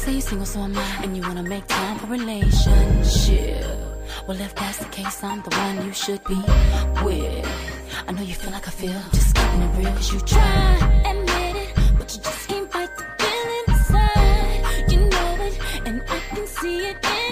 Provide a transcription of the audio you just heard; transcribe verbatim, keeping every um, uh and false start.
say you're single, so am I, and you wanna make time for relationship. Well, if that's the case, I'm the one you should be with. I know you feel like I feel, just keeping it real. Cause you try, admit it, but you just can't fight the feeling inside. You know it, and I can see it in